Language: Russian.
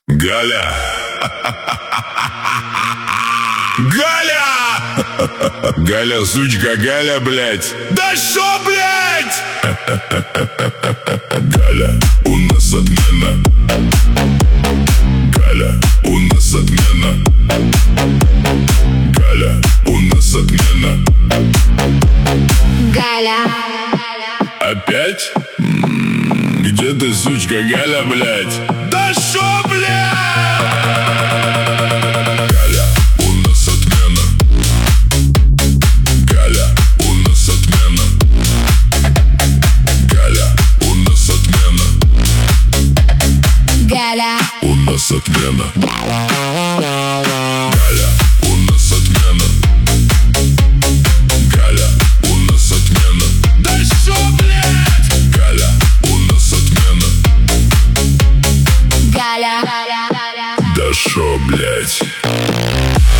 Галя! Галя! Галя, сучка, Галя, блядь! Да шо, блядь? Галя, у нас отмена. Галя, у нас отмена. Галя, у нас отмена. Галя. Опять? Где ты, сучка, Галя, блядь? Да шо, блядь? Галя, у нас отмена. Галя, у нас отмена. Галя, у нас отмена. Галя. У нас отмена. Галя, у нас отмена. Галя, у нас отмена. Да шо, блядь? Галя, у нас отмена. Галя. Да шо, блядь?